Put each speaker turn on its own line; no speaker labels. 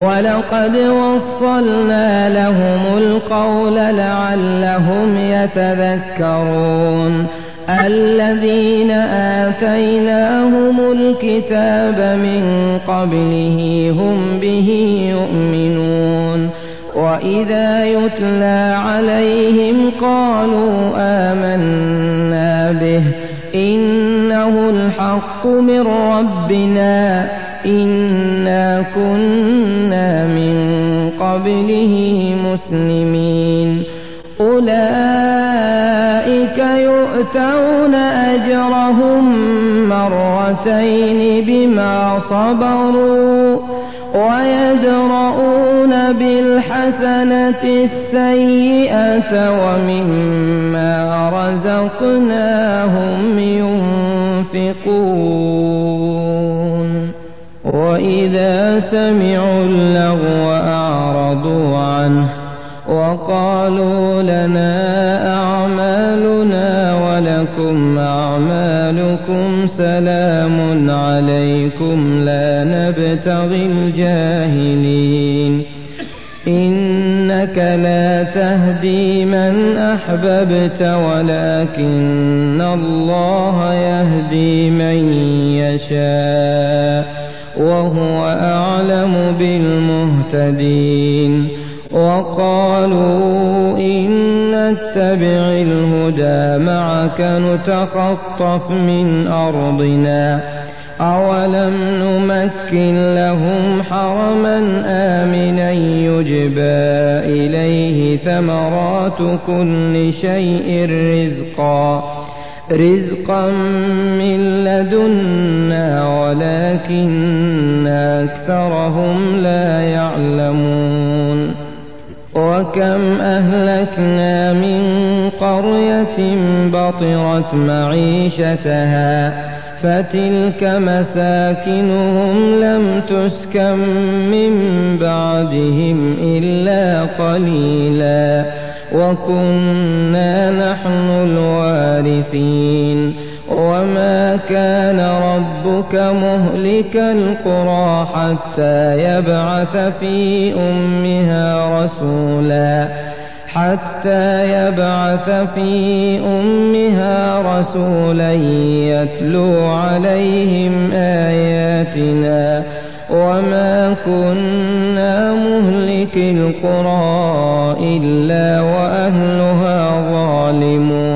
وَلَقَدْ وَصَّلْنَا لَهُمُ الْقَوْلَ لَعَلَّهُمْ يَتَذَكَّرُونَ الَّذِينَ آتَيْنَاهُمُ الْكِتَابَ مِن قَبْلِهِ هُم بِهِ يُؤْمِنُونَ وَإِذَا يُتْلَىٰ عَلَيْهِمْ قَالُوا آمَنَّا بِهِ إِنَّهُ الْحَقُّ مِن رَّبِّنَا إِنَّا كُنَّا مِن قَبْلِهِ مُسْلِمِينَ أُولَٰئِكَ يُؤْتَوْنَ أَجْرَهُم مَّرَّتَيْنِ بِمَا صَبَرُوا وَيَدْرَءُونَ بِالْحَسَنَةِ السَّيِّئَةَ وَمِمَّا رَزَقْنَاهُمْ يُنفِقُونَ وَإِذَا سَمِعُوا اللَّغْوَ أَعْرَضُوا عَنْهُ وَقَالُوا لَنَا أَعْمَالُنَا وَلَكُمْ أَعْمَالُكُمْ سَلَامٌ عَلَيْكُمْ لَا نَبْتَغِي الْجَاهِلِينَ إِنَّكَ لَا تَهْدِي مَنْ أَحْبَبْتَ وَلَكِنَّ اللَّهَ يَهْدِي مَن يَشَاءُ وَهُوَ أَعْلَمُ بِالْمُهْتَدِينَ وَقَالُوا إِن نَّتَّبِعِ الْهُدَىٰ مَعَكَ نُتَخَطَّفْ مِنْ أَرْضِنَا أَوَلَمْ نُمَكِّن لَّهُمْ حَرَمًا آمِنًا يُجْبَىٰ إِلَيْهِ ثَمَرَاتُ كُلِّ شَيْءٍ رِّزْقًا مِّن لَّدُنَّا وَلَٰكِنَّ أَكْثَرَهُمْ لَا يَعْلَمُونَ وَكَمْ أَهْلَكْنَا مِن قَرْيَةٍ بَطِرَتْ مَعِيشَتَهَا فَتِلْكَ مَسَاكِنُهُمْ لَمْ تُسْكَن مِّن بَعْدِهِمْ إِلَّا قَلِيلًا وَكُنَّا نَحْنُ الْوَارِثِينَ وَمَا كَانَ رَبُّكَ مُهْلِكَ الْقُرَىٰ حَتَّىٰ يَبْعَثَ فِي أُمِّهَا رَسُولًا يَتْلُو عَلَيْهِمْ آيَاتِنَا وَمَا كُنَّا مُهْلِكِي الْقُرَىٰ إِلَّا وَأَهْلُهَا ظَالِمُونَ